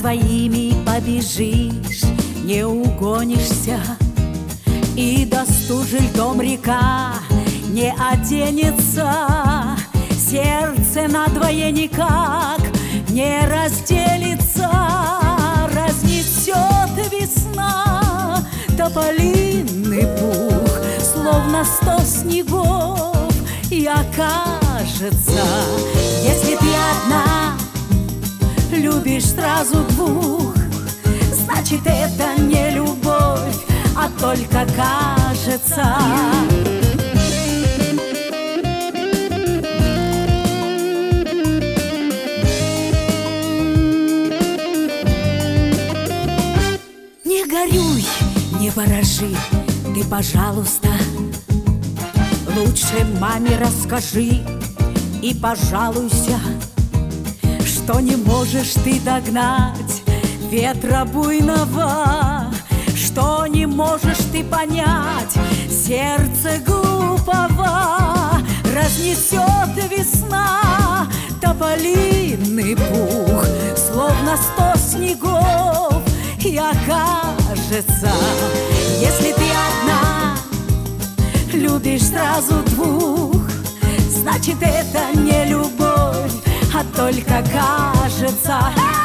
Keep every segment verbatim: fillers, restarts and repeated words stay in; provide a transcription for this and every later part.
своими побежишь, не угонишься, и до стужи льдом река не оденется. Сердце надвое никак не разделится. Разнесет весна тополиный пух, словно сто снегов, и окажется, если ты одна любишь сразу двух, значит, это не любовь, а только кажется. Не горюй, не ворожи, ты, пожалуйста, лучше маме расскажи и пожалуйся, что не можешь ты догнать ветра буйного, что не можешь ты понять сердце глупого. Разнесет весна тополиный пух, словно сто снегов, и окажется, если ты одна любишь сразу двух, значит, это не любовь, а только кажется.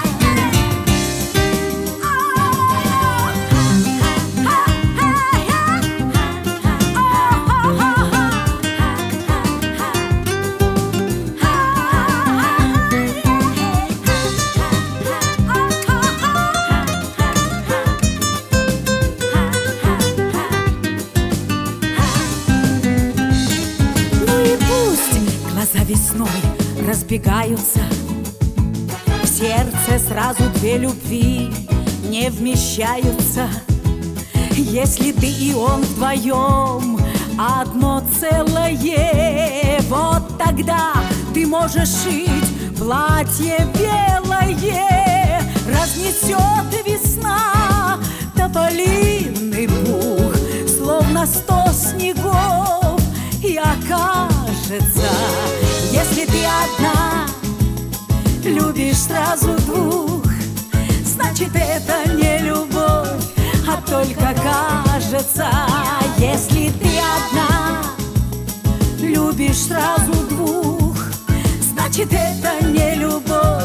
Глаза весной разбегаются, в сердце сразу две любви не вмещаются. Если ты и он вдвоем одно целое, вот тогда ты можешь шить платье белое. Разнесет весна тополиный пух, словно сто снегов, и окажется, если ты одна любишь сразу двух, значит, это не любовь, а только кажется. Если ты одна любишь сразу двух, значит, это не любовь,